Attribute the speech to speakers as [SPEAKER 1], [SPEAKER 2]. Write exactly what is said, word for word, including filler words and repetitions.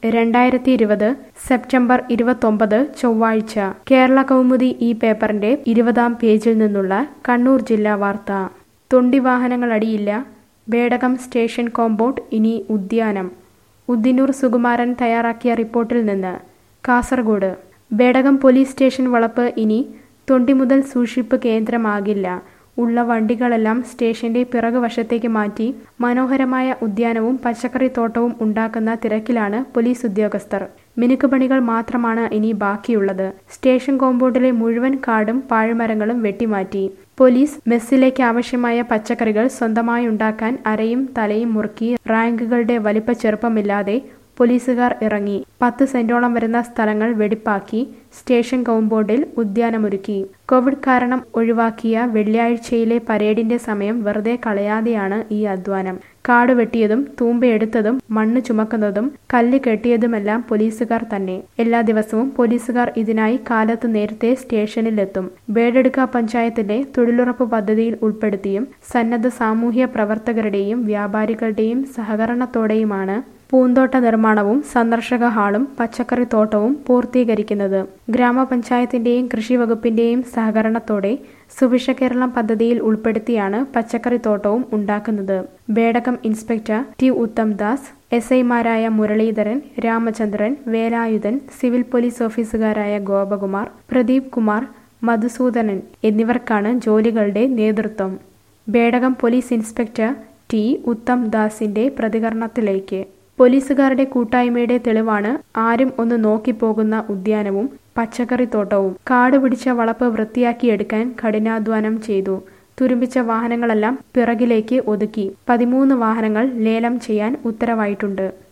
[SPEAKER 1] രണ്ടായിരത്തി ഇരുപത് സെപ്റ്റംബർ ഇരുപത്തൊമ്പത് ചൊവ്വാഴ്ച കേരള കൗമുദി ഈ പേപ്പറിന്റെ ഇരുപതാം പേജിൽ നിന്നുള്ള കണ്ണൂർ ജില്ലാ വാർത്ത. തൊണ്ടിവാഹനങ്ങളടിയില്ല, ബേഡകം സ്റ്റേഷൻ കോമ്പൗണ്ട് ഇനി ഉദ്യാനം. ഉദ്ദിനൂർ സുകുമാരൻ തയ്യാറാക്കിയ റിപ്പോർട്ടിൽ നിന്ന്. കാസർഗോഡ് ബേഡകം പോലീസ് സ്റ്റേഷൻ വളപ്പ് ഇനി തൊണ്ടി മുതൽ സൂക്ഷിപ്പ് കേന്ദ്രമാകില്ല. ഉള്ള വണ്ടികളെല്ലാം സ്റ്റേഷന്റെ പിറകുവശത്തേക്ക് മാറ്റി മനോഹരമായ ഉദ്യാനവും പച്ചക്കറിത്തോട്ടവും ഉണ്ടാക്കുന്ന തിരക്കിലാണ് പോലീസ് ഉദ്യോഗസ്ഥർ. മിനുക്കുപണികൾ മാത്രമാണ് ഇനി ബാക്കിയുള്ളത്. സ്റ്റേഷൻ കോമ്പൗണ്ടിലെ മുഴുവൻ കാടും പാഴ്മരങ്ങളും വെട്ടിമാറ്റി. പോലീസ് മെസ്സിലേക്ക് ആവശ്യമായ പച്ചക്കറികൾ സ്വന്തമായി ഉണ്ടാക്കാൻ അരയും തലയും മുറുക്കി റാങ്കുകളുടെ വലിപ്പ ചെറുപ്പമില്ലാതെ പോലീസുകാർ ഇറങ്ങി. പത്ത് സെന്റോളം വരുന്ന സ്ഥലങ്ങൾ വെടിപ്പാക്കി സ്റ്റേഷൻ കോമ്പൗണ്ടിൽ ഉദ്യാനമൊരുക്കി. കോവിഡ് കാരണം ഒഴിവാക്കിയ വെള്ളിയാഴ്ചയിലെ പരേഡിന്റെ സമയം വെറുതെ കളയാതെയാണ് ഈ അധ്വാനം. കാട് വെട്ടിയതും തൂമ്പയെടുത്തതും മണ്ണ് ചുമക്കുന്നതും കല്ല് കെട്ടിയതുമെല്ലാം പോലീസുകാർ തന്നെ. എല്ലാ ദിവസവും പോലീസുകാർ ഇതിനായി കാലത്ത് നേരത്തെ സ്റ്റേഷനിലെത്തും. ബേഡെടുക്ക പഞ്ചായത്തിന്റെ തൊഴിലുറപ്പ് പദ്ധതിയിൽ ഉൾപ്പെടുത്തിയും സന്നദ്ധ സാമൂഹ്യ പ്രവർത്തകരുടെയും വ്യാപാരികളുടെയും സഹകരണത്തോടെയുമാണ് പൂന്തോട്ട നിർമ്മാണവും സന്ദർശക ഹാളും പച്ചക്കറിത്തോട്ടവും പൂർത്തീകരിക്കുന്നത്. ഗ്രാമപഞ്ചായത്തിന്റെയും കൃഷി വകുപ്പിന്റെയും സഹകരണത്തോടെ സുഭിക്ഷ കേരളം പദ്ധതിയിൽ ഉൾപ്പെടുത്തിയാണ് പച്ചക്കറിത്തോട്ടവും ഉണ്ടാക്കുന്നത്. Bedakam inspector T Uthamdas, S ഐമാരായ മുരളീധരൻ, രാമചന്ദ്രൻ, വേലായുധൻ, സിവിൽ പോലീസ് ഓഫീസുകാരായ ഗോപകുമാർ, പ്രദീപ് കുമാർ, മധുസൂദനൻ എന്നിവർക്കാണ് ജോലികളുടെ നേതൃത്വം. ബേഡകം പോലീസ് ഇൻസ്പെക്ടർ ടി ഉത്തംദാസിന്റെ പ്രതികരണത്തിലേക്ക്. പോലീസുകാരുടെ കൂട്ടായ്മയുടെ തെളിവാണ് ആരും ഒന്ന് നോക്കിപ്പോകുന്ന ഉദ്യാനവും പച്ചക്കറിത്തോട്ടവും. കാട് പിടിച്ച വളപ്പ് വൃത്തിയാക്കിയെടുക്കാൻ കഠിനാധ്വാനം ചെയ്തു. തുരുമ്പിച്ച വാഹനങ്ങളെല്ലാം പിറകിലേക്ക് ഒതുക്കി. പതിമൂന്ന് വാഹനങ്ങൾ ലേലം ചെയ്യാൻ ഉത്തരവായിട്ടുണ്ട്.